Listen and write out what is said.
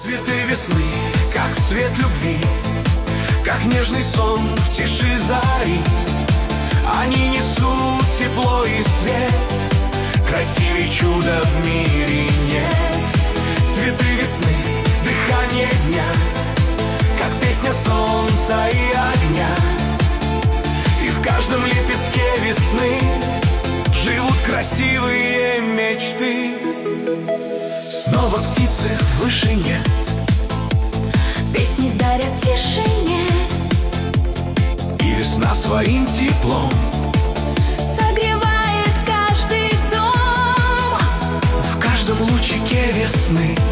Цветы весны, как свет любви, как нежный сон в тиши зари. Они несут тепло и свет, красивей чуда в мире нет. Цветы весны, дыхание дня, как песня солнца и огня. И в каждом лепестке весны живут красивые мечты. Снова птицы в вышине песни дарят тишине, и весна своим теплом согревает каждый дом. в каждом лучике весны